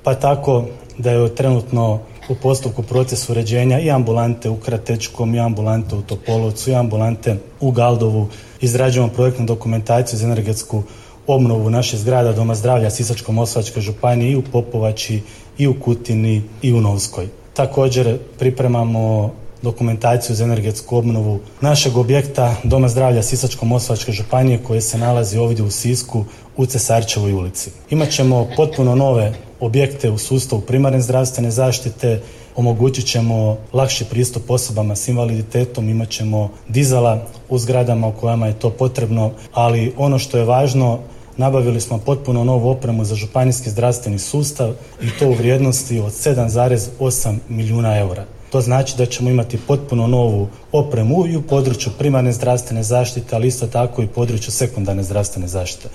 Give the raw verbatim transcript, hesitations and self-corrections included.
pa tako da je trenutno u postupku proces uređenja i ambulante u Kratečkom, i ambulante u Topolovcu, i ambulante u Galdovu. Izrađujemo projektnu dokumentaciju za energetsku obnovu naših zgrada Doma zdravlja Sisačko-moslavačke županije i u Popovači, i u Kutini, i u Novskoj. Također pripremamo dokumentaciju za energetsku obnovu našeg objekta Doma zdravlja Sisačko-moslavačke županije koje se nalazi ovdje u Sisku u Cesarčevoj ulici. Imaćemo potpuno nove objekte u sustavu primarne zdravstvene zaštite, omogućit ćemo lakši pristup osobama s invaliditetom, imat ćemo dizala u zgradama u kojima je to potrebno, ali ono što je važno, nabavili smo potpuno novu opremu za županijski zdravstveni sustav i to u vrijednosti od sedam zarez osam milijuna eura. To znači da ćemo imati potpuno novu opremu i u području primarne zdravstvene zaštite, ali isto tako i u području sekundarne zdravstvene zaštite.